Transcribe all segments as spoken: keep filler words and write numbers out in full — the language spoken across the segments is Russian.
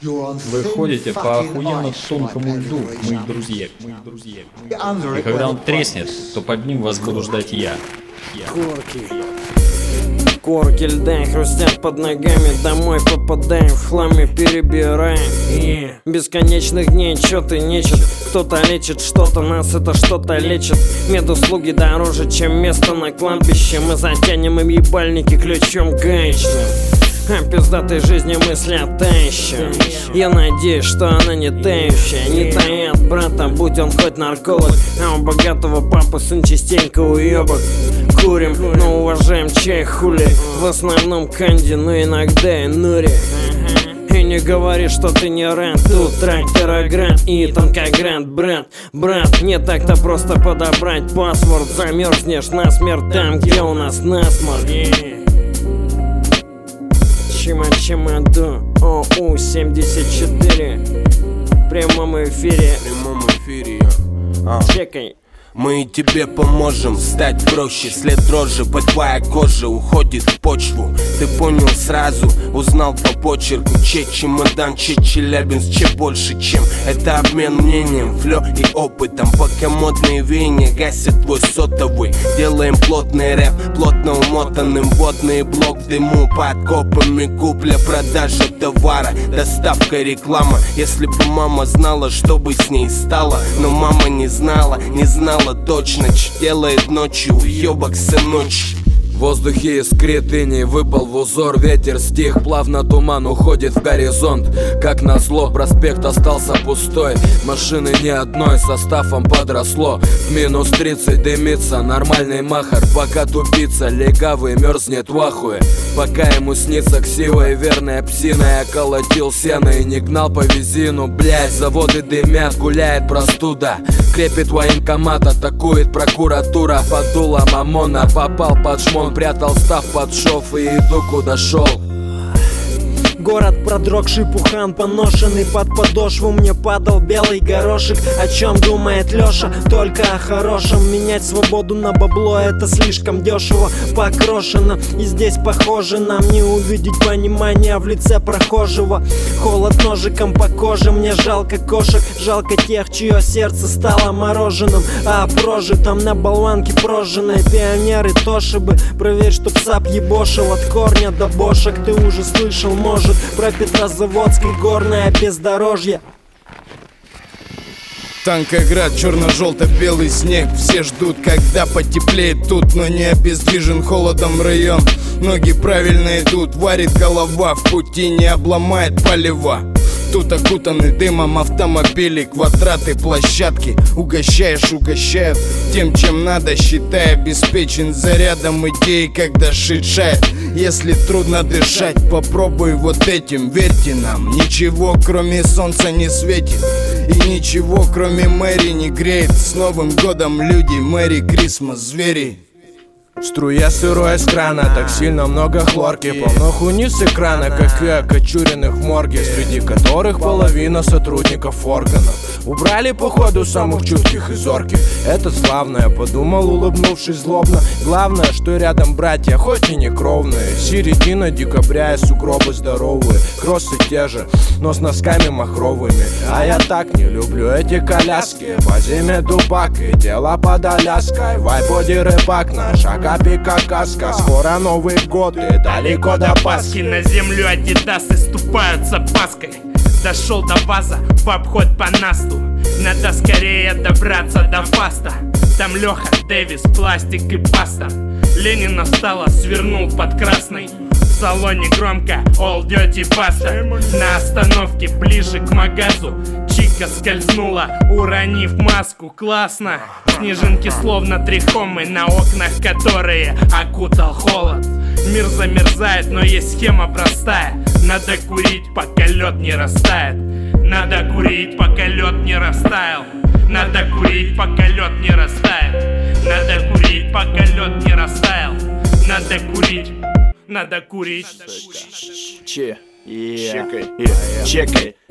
Вы ходите по охуенно тонкому льду, мои друзья. И когда он треснет, то под ним вас буду ждать я. Корки. Корки льда хрустят под ногами. Домой попадаем, в хламе перебираем. И бесконечных дней чё-то нечет. Кто-то лечит что-то, нас это что-то лечит. Медуслуги дороже, чем место на кладбище. Мы затянем им ебальники ключом гаечным. О пиздатой жизни мысли тающие. Я надеюсь, что она не тающая. Не таят брата, будь он хоть нарколог. А у богатого папы сын частенько уебок. Курим, но уважаем чай хули. В основном канди, но иногда и нури. И не говори, что ты не рад. Тут трактороград и тонкоград, брат. Брат, не так-то просто подобрать паспорт. Замерзнешь насмерть там, где у нас насморк. Чимачимаду, ОУ семьдесят четыре. В прямом эфире. В прямом эфире. А. Чекай. Мы тебе поможем стать проще. След дрожжи по твоей коже уходит в почву. Ты понял сразу, узнал по почерку. Че чемодан, че Челябинск, че больше чем. Это обмен мнением, флё и опытом. Пока модные веяния гасят твой сотовый. Делаем плотный рэп, плотно умотанным. Водный блок в дыму, под копами. Купля-продажа товара, доставка, реклама. Если бы мама знала, что бы с ней стало. Но мама не знала, не знала точно, что делает ночью уёбок сыночь. В воздухе искрит иней, выпал в узор, ветер стих, плавно туман уходит в горизонт. Как назло, проспект остался пустой, машины ни одной, составом подросло. В минус тридцать дымится нормальный махар, пока тупица легавый мерзнет в ахуе. Пока ему снится ксива и верная псина, я колотил сено и не гнал по визину. Блять, заводы дымят, гуляет простуда, крепит военкомат, атакует прокуратура. Под дулом ОМОНа попал под шмон, прятал став под шов и иду куда шел. Город продрогший, пухан поношенный. Под подошву мне падал белый горошек. О чем думает Леша? Только о хорошем. Менять свободу на бабло — это слишком дешево. Покрошено, и здесь похоже нам не увидеть понимания в лице прохожего. Холод ножиком по коже, мне жалко кошек. Жалко тех, чье сердце стало мороженым. А прожитом на болванке прожженной. Пионеры Тошибы, проверь, чтоб сап ебошил от корня до бошек. Ты уже слышал, может, про Петрозаводский горное бездорожье. Танкоград, черно-желто-белый снег. Все ждут, когда потеплеет тут, но не обездвижен холодом район. Ноги правильно идут, варит голова, в пути не обломает полева. Тут окутаны дымом автомобили, квадраты, площадки. Угощаешь, угощают тем, чем надо, считай, обеспечен зарядом идей, когда шит-шает. Если трудно дышать, попробуй вот этим, верьте нам. Ничего кроме солнца не светит, и ничего кроме Мэри не греет. С Новым годом, люди, Мэри Крисмас, звери. Струя сырой из крана, так сильно много хлорки. Полно хуйни с экрана, как и окочуренных в морге, среди которых половина сотрудников органов. Убрали походу самых чутких и зорких. Это славно, я подумал, улыбнувшись злобно. Главное, что рядом братья, хоть и не кровные. Середина декабря и сугробы здоровые. Кроссы те же, но с носками махровыми. А я так не люблю эти коляски. По зиме дубак и дело под Аляской. Вайбоди рыбак наш, пика каска. Скоро Новый год и далеко до Пасхи. На землю адидасы ступают с опаской. Дошел до база в обход по насту. Надо скорее добраться до фаста. Там Леха, Дэвис, пластик и паста. Ленина стала, свернул под красной. В салоне громко All Dirty Pasta. На остановке ближе к магазу чика скользнула, уронив маску. Классно. Снежинки словно трихомы на окнах, которые окутал холод. Мир замерзает, но есть схема простая. Надо курить, пока лед не растает. Надо курить, пока лед не растаял. Надо курить, пока лед не растает. Надо курить, пока лед не растаял. Надо курить, надо курить. Че? Чекай, чекай.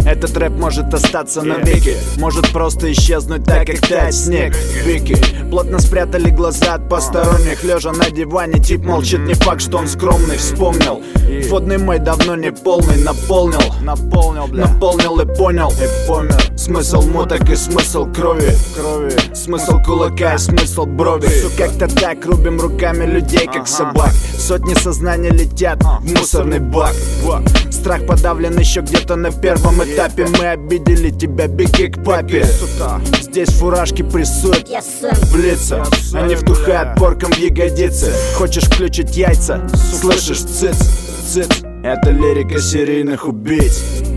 Этот рэп может остаться навеки, может просто исчезнуть так, как тает снег. Вики плотно спрятали глаза от посторонних. Лежа на диване, тип молчит, не факт, что он скромный. Вспомнил, водный мой давно не полный. Наполнил, наполнил, бля. Наполнил и понял, и помер. Смысл муток и смысл крови, крови. Смысл кулака и смысл брови. Все как-то так, рубим руками людей, как собак. Сотни сознаний летят в мусорный бак. Страх подавлен еще где-то на первом этапе. Мы обидели тебя, беги к папе. Здесь фуражки прессуют в лица, они втухают порком в ягодицы. Хочешь включить яйца, слышишь циц, циц. Это лирика серийных убийц.